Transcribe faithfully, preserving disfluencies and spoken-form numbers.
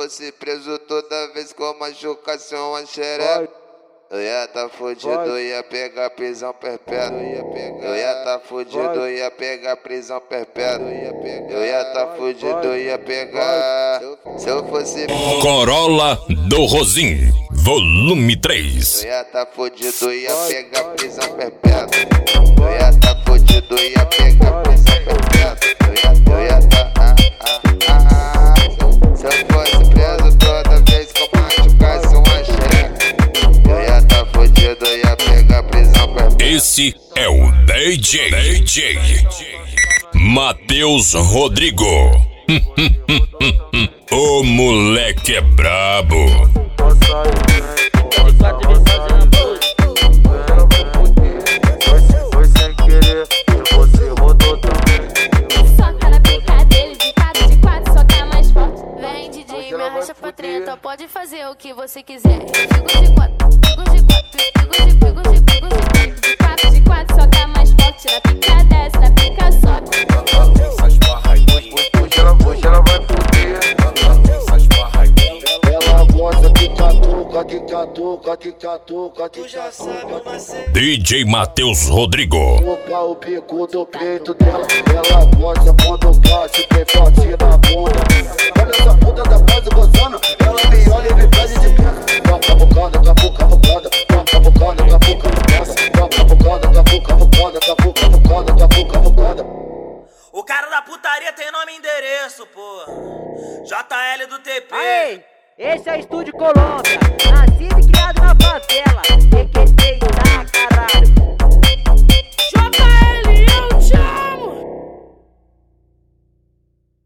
fosse preso toda vez que eu machucasse uma xereca, eu ia tá fudido, ia pegar prisão perpétua. Eu ia tá fudido, ia pegar prisão perpétua. Eu ia tá fudido, ia pegar. Se eu fosse Corolla do Rosim, volume três. Eu ia tá fudido, ia pegar prisão perpétua. Eu ia tá fudido, ia pegar prisão perpétua. Eu ia, eu ia tá ah, ah, ah. Se eu fosse preso toda vez que eu machucasse uma xereca, eu ia tá fudido, ia pegar prisão perpétua. Esse é o D J, D J Matheus Rodrigo. O moleque é brabo. Pode fazer o que você quiser. Figo de quatro, figo de quatro, figo de, figo de, figo de, de quatro, de quatro, só tá mais forte. Na pica desce, na pica sobe. Essas barras aí, hoje ela, hoje ela vai foder. Essas barras aí, ela gosta de catuca, de catuca, de catuca, de catuca. D J Matheus Rodrigo. Toca o bico do peito dela. Ela gosta quando bate, tem forte na bunda. Olha essa puta da base gozando. Ela me olha e me pede de perto. Toca a bocada, capuca, bocada. Toca a bocada, capuca, bocada. Toca a bocada, capuca, bocada. Capuca, bocada, capuca, bocada. O cara da putaria tem nome e endereço, pô. J L do T P. Aê, esse é o Estúdio Colômbia. Nascido e criado na favela.